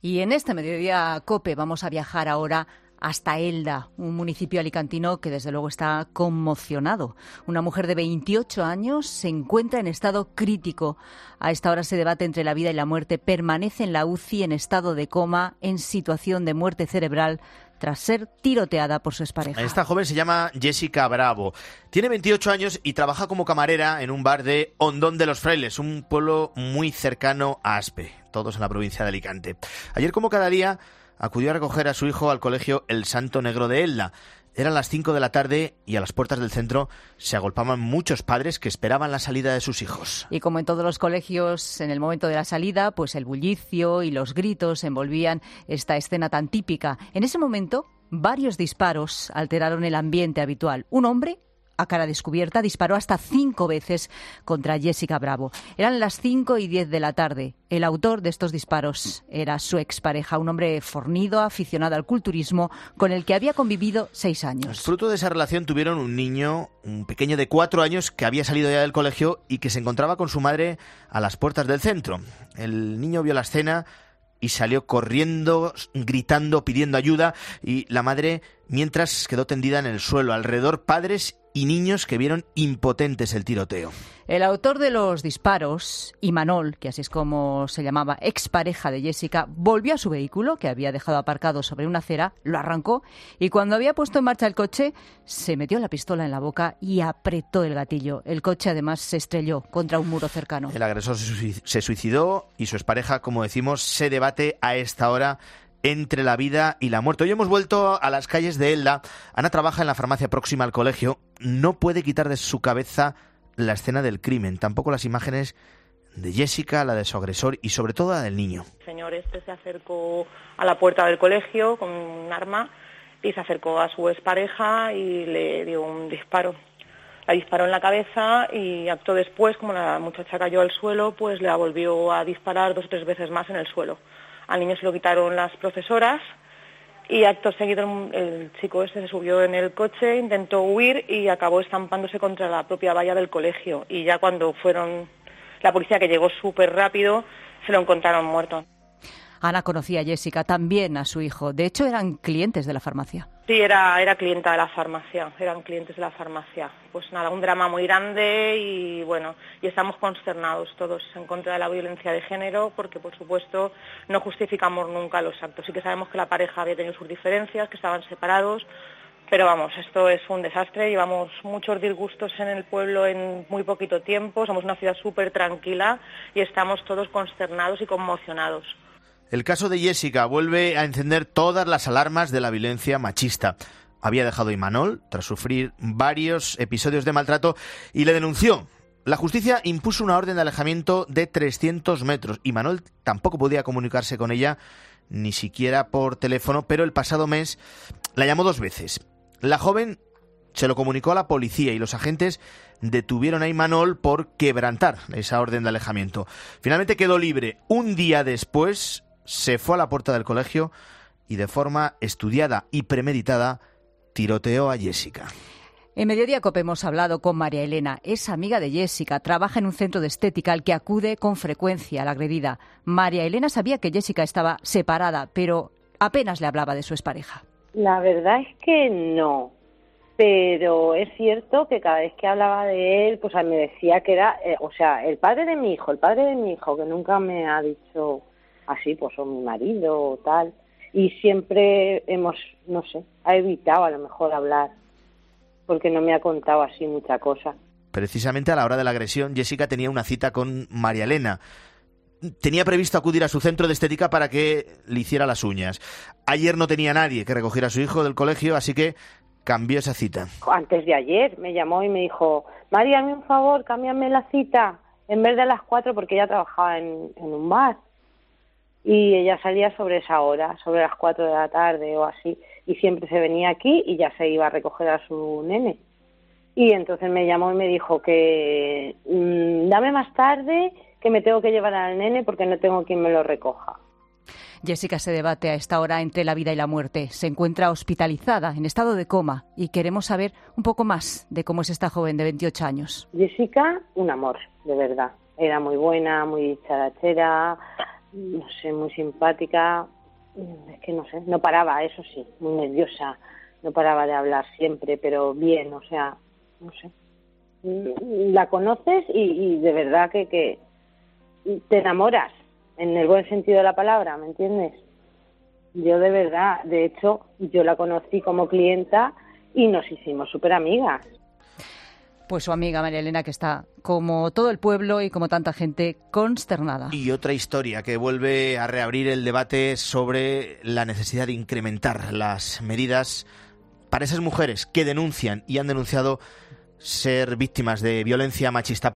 Y en este Mediodía COPE vamos a viajar ahora hasta Elda, un municipio alicantino que desde luego está conmocionado. Una mujer de 28 años se encuentra en estado crítico. A esta hora se debate entre la vida y la muerte. Permanece en la UCI en estado de coma, en situación de muerte cerebral, tras ser tiroteada por su expareja. Esta joven se llama Jessica Bravo. Tiene 28 años y trabaja como camarera en un bar de Hondón de los Frailes, un pueblo muy cercano a Aspe, todos en la provincia de Alicante. Ayer, como cada día, acudió a recoger a su hijo al colegio El Santo Negro de Elda. Eran las 5 de la tarde y a las puertas del centro se agolpaban muchos padres que esperaban la salida de sus hijos. Y como en todos los colegios, en el momento de la salida, pues el bullicio y los gritos envolvían esta escena tan típica. En ese momento, varios disparos alteraron el ambiente habitual. Un hombre, a cara descubierta, disparó hasta 5 veces contra Jessica Bravo. Eran las 5:10 de la tarde. El autor de estos disparos era su expareja, un hombre fornido, aficionado al culturismo, con el que había convivido 6 años. Fruto de esa relación tuvieron un niño, un pequeño de 4 años, que había salido ya del colegio y que se encontraba con su madre a las puertas del centro. El niño vio la escena y salió corriendo, gritando, pidiendo ayuda, y la madre, mientras, quedó tendida en el suelo. Alrededor, padres y niños que vieron impotentes el tiroteo. El autor de los disparos, Imanol, que así es como se llamaba, expareja de Jessica, volvió a su vehículo, que había dejado aparcado sobre una acera, lo arrancó y cuando había puesto en marcha el coche, se metió la pistola en la boca y apretó el gatillo. El coche además se estrelló contra un muro cercano. El agresor se suicidó y su expareja, como decimos, se debate a esta hora entre la vida y la muerte. Hoy hemos vuelto a las calles de Elda. Ana trabaja en la farmacia próxima al colegio. No puede quitar de su cabeza la escena del crimen, tampoco las imágenes de Jessica, la de su agresor y sobre todo la del niño. El señor se acercó a la puerta del colegio con un arma y se acercó a su expareja y le dio un disparo. La disparó en la cabeza y acto después, como la muchacha cayó al suelo, pues la volvió a disparar 2 o 3 veces más en el suelo. Al niño se lo quitaron las profesoras y acto seguido el chico se subió en el coche, intentó huir y acabó estampándose contra la propia valla del colegio. Y ya cuando fueron la policía, que llegó súper rápido, se lo encontraron muerto. Ana conocía a Jessica, también a su hijo. De hecho, eran clientes de la farmacia. Sí, era clienta de la farmacia, eran clientes de la farmacia. Pues nada, un drama muy grande y bueno, y estamos consternados todos en contra de la violencia de género porque, por supuesto, no justificamos nunca los actos. Sí que sabemos que la pareja había tenido sus diferencias, que estaban separados, pero vamos, esto es un desastre. Llevamos muchos disgustos en el pueblo en muy poquito tiempo, somos una ciudad súper tranquila y estamos todos consternados y conmocionados. El caso de Jessica vuelve a encender todas las alarmas de la violencia machista. Había dejado a Imanol tras sufrir varios episodios de maltrato y le denunció. La justicia impuso una orden de alejamiento de 300 metros. Imanol tampoco podía comunicarse con ella, ni siquiera por teléfono, pero el pasado mes la llamó 2 veces. La joven se lo comunicó a la policía y los agentes detuvieron a Imanol por quebrantar esa orden de alejamiento. Finalmente quedó libre. Un día después se fue a la puerta del colegio y de forma estudiada y premeditada tiroteó a Jessica. En Mediodía COPE hemos hablado con María Elena. Es amiga de Jessica, trabaja en un centro de estética al que acude con frecuencia a la agredida. María Elena sabía que Jessica estaba separada, pero apenas le hablaba de su expareja. La verdad es que no, pero es cierto que cada vez que hablaba de él, pues me decía que era, el padre de mi hijo, que nunca me ha dicho así, pues o mi marido o tal, y siempre ha evitado a lo mejor hablar, porque no me ha contado así mucha cosa. Precisamente a la hora de la agresión, Jessica tenía una cita con María Elena. Tenía previsto acudir a su centro de estética para que le hiciera las uñas. Ayer no tenía nadie que recogiera a su hijo del colegio, así que cambió esa cita. Antes de ayer me llamó y me dijo: María, hazme un favor, cámbiame la cita, en vez de las 4, porque ella trabajaba en un bar. Y ella salía sobre esa hora, sobre las 4 de la tarde o así, y siempre se venía aquí y ya se iba a recoger a su nene. Y entonces me llamó y me dijo que dame más tarde, que me tengo que llevar al nene porque no tengo quien me lo recoja. Jessica se debate a esta hora entre la vida y la muerte. Se encuentra hospitalizada, en estado de coma, y queremos saber un poco más de cómo es esta joven de 28 años. Jessica, un amor, de verdad. Era muy buena, muy dicharachera, no sé, muy simpática. Es que no sé, no paraba, eso sí, muy nerviosa, no paraba de hablar siempre, pero bien, o sea, no sé. La conoces y de verdad que te enamoras, en el buen sentido de la palabra, ¿me entiendes? Yo de verdad, de hecho, yo la conocí como clienta y nos hicimos súper amigas. Pues su amiga María Elena, que está, como todo el pueblo y como tanta gente, consternada. Y otra historia que vuelve a reabrir el debate sobre la necesidad de incrementar las medidas para esas mujeres que denuncian y han denunciado ser víctimas de violencia machista.